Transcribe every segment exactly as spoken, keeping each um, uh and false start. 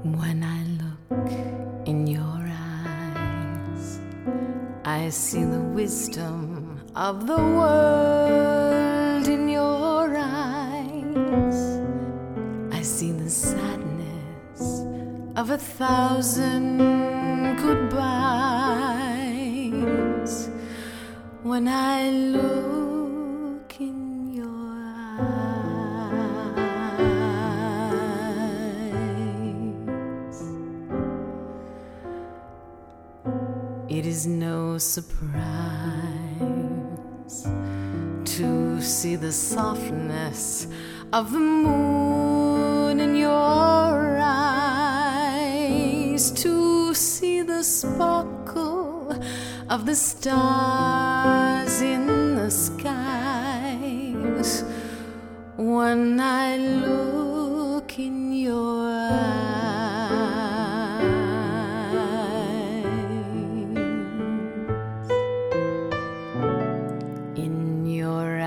When I look in your eyes, I see the wisdom of the world in your eyes. I see the sadness of a thousand goodbyes. When I look in your eyes, it is no surprise to see the softness of the moon in your eyes, to see the sparkle of the stars in the skies. When I look in your eyes, in your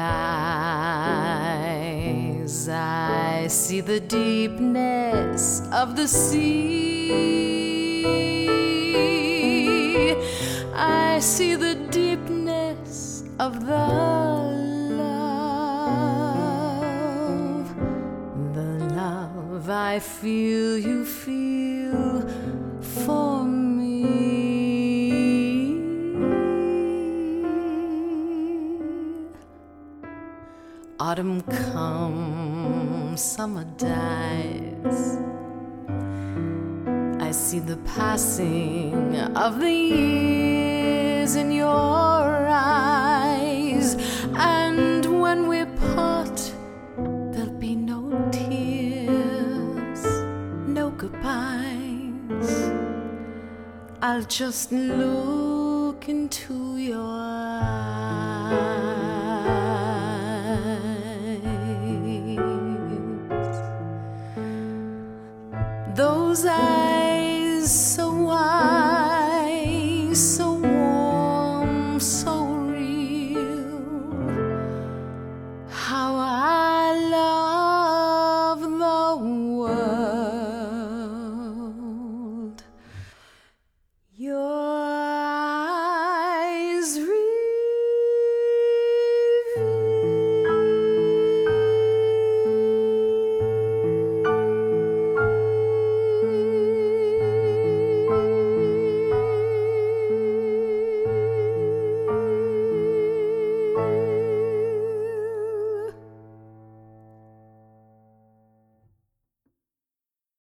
eyes I see the deepness of the sea. I see the deepness of the love, the love I feel you feel for me. Autumn comes, summer dies. I see the passing of the years in your eyes, and when we part, there'll be no tears, no goodbyes. I'll just look into your eyes, those eyes